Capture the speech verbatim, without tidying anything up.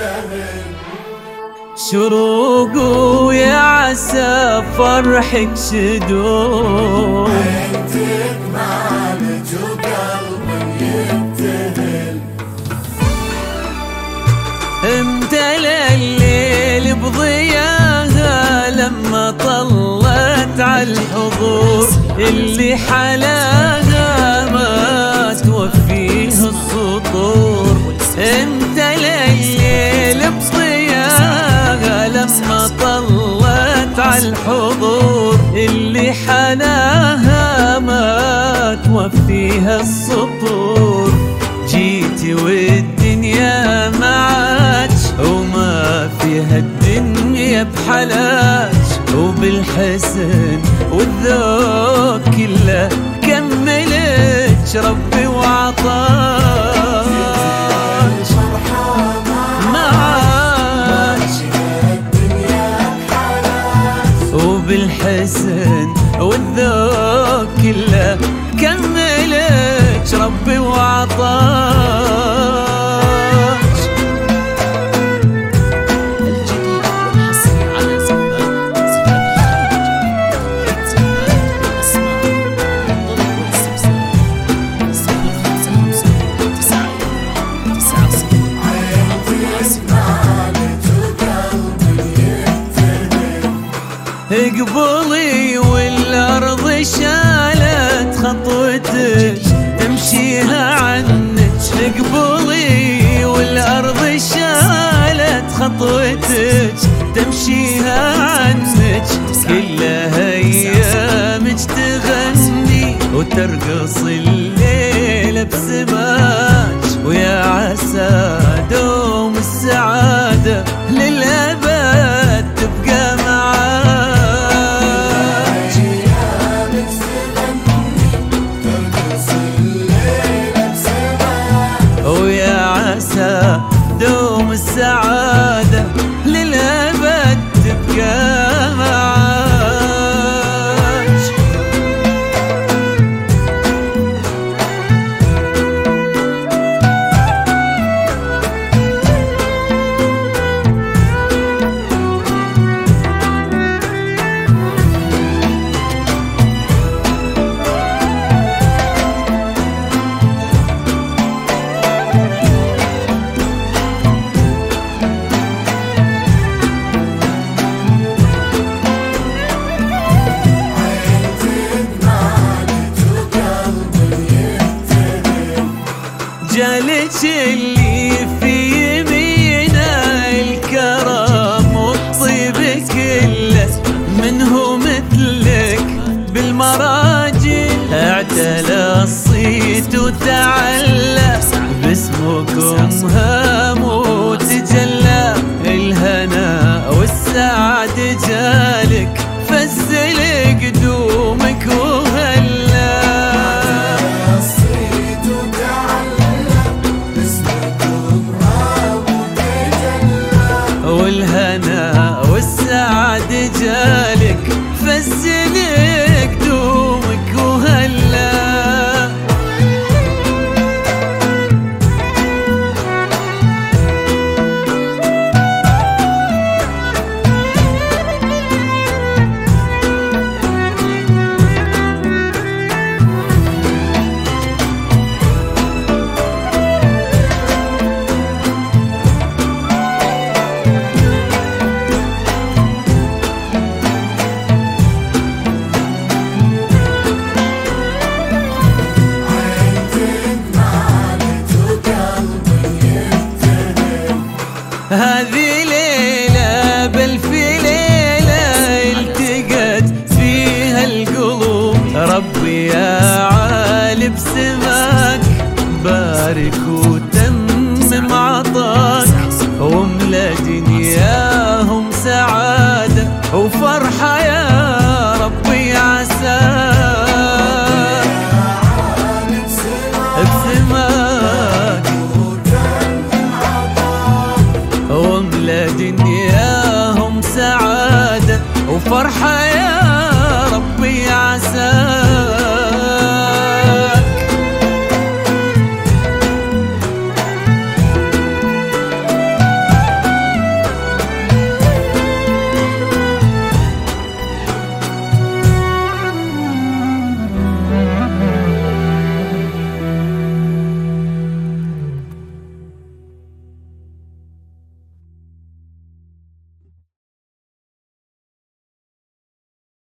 شروق ويا عسى فرحك شدود، عينتك معالج وقلبي يبتهل. امتلأ الليل بضياها لما طلت على الحضور، اللي حلاها ما توفيه السطور. امتلأ الليل بضياها لما طلت على الحضور، اللي حلاها ما توفيها السطور. جيتي والدنيا معاك وما فيها الدنيا بحلاك، وبالحسن والذوق كله كملت ربي وعطاك. معاك وبالحسن والذوق كله كملت ربي وعطاك. اقبلي والارض شالت خطوتك تمشيها عنك، اقبلي والارض شالت خطوتك تمشيها عنك. كلها ايامك تغني وترقص الليل بسماك، ويا عسى دوم السعادة للأبد تبقى معاك. ويا عسى دوم السعادة للأبد تبقى معاك. جالك اللي في يمينه الكرم والطيب كله، منه مثلك بالمراجل اعتلى الصيت وتعلى، باسمكم هام وتجلى. الهنا والسعد جالك فزل قدومك وهلا، والهنا والسعد جالك فزل قدومك وهلا. هذه ليلة بألف ليلة التقت فيها القلوب، ربي يا عالي بسماك بارك وتمم عطاك، واملا دنياهم سعادة وفرحة يا ربي عساك. بسماك واملا دنياهم سعادة وفرحة يا